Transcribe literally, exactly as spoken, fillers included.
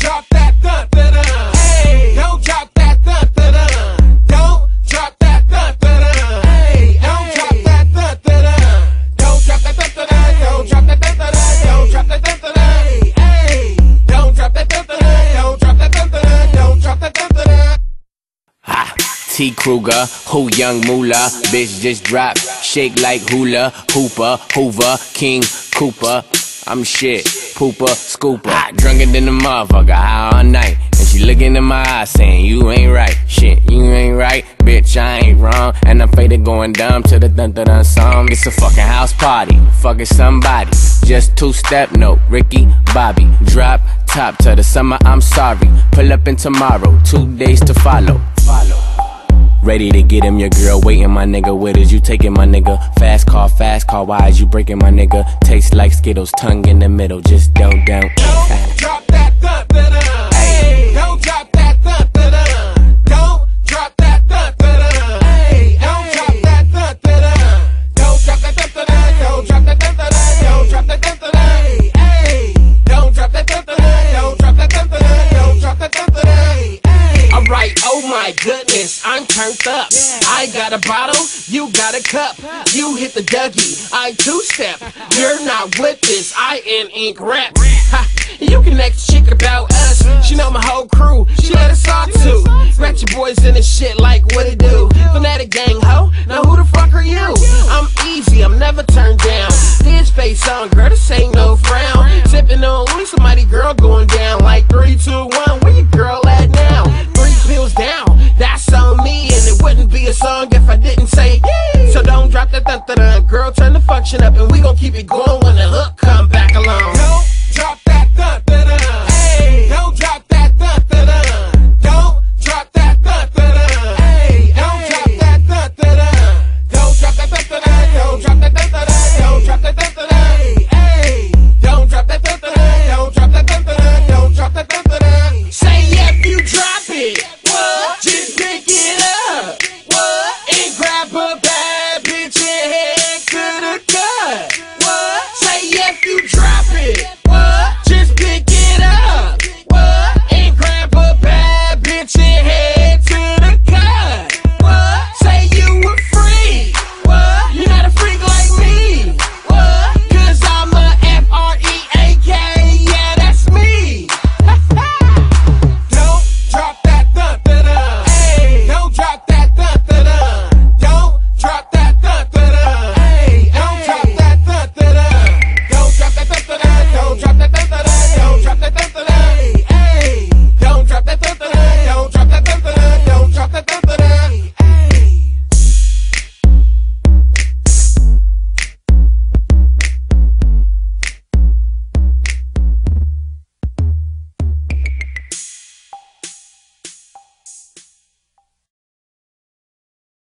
drop that dun dun dun. Hey, don't drop that dun dun dun. Don't drop that dun dun dun. Hey, don't drop that dun dun dun. Don't drop that dun dun dun. Don't drop that dun dun dun. Don't drop that dun dun dun. Hey, don't drop that dun dun dun. Don't drop that dun dun dun. Don't drop that dun dun dun. Ha! T. Kruger, who young moolah, bitch just drop, shake like hula, hooper, hoover, king, Cooper, I'm shit, pooper, scooper, hot, drunker than the motherfucker, high all night, and she looking in my eyes saying, you ain't right, shit, you ain't right, bitch, I ain't wrong, and I'm faded going dumb to the dun dun dun song, it's a fucking house party, fucking somebody, just two-step note, Ricky, Bobby, drop, top to the summer, I'm sorry, pull up in tomorrow, two days to follow, follow. Ready to get him, your girl waiting, my nigga. Where is you taking, my nigga? Fast car, fast car, why is you breaking, my nigga? Tastes like Skittles, tongue in the middle, just don't, don't. Don't drop that dun dun dun. Hey, don't drop that dun dun dun. Don't drop that dun dun dun. Hey, don't drop that dun dun dun. Don't drop that dun dun dun. Don't drop that dun dun dun. Don't drop that dun dun dun. Hey, don't drop that dun dun dun. Don't drop that dun dun dun. Don't drop that dun dun dun. Alright, oh my goodness, I'm turned up. I got a bottle, you got a cup. You hit the Dougie, I two-step. You're not with this, I am ink rap. Ha, you can ask chick about us. She know my whole crew, she let us talk to. Ratchet boys in the shit like what it do. Fanatic gang ho, now who the fuck are you? I'm easy, I'm never turned down. His face on, girl, this ain't no frown. Sipping on only somebody girl going down. Like three, two, one, where your girl at now? Pills down, that's on me, and it wouldn't be a song if I didn't say yeah. So don't drop that dun dun dun, girl, turn the function up, and we gon' keep it going when the hook come back along.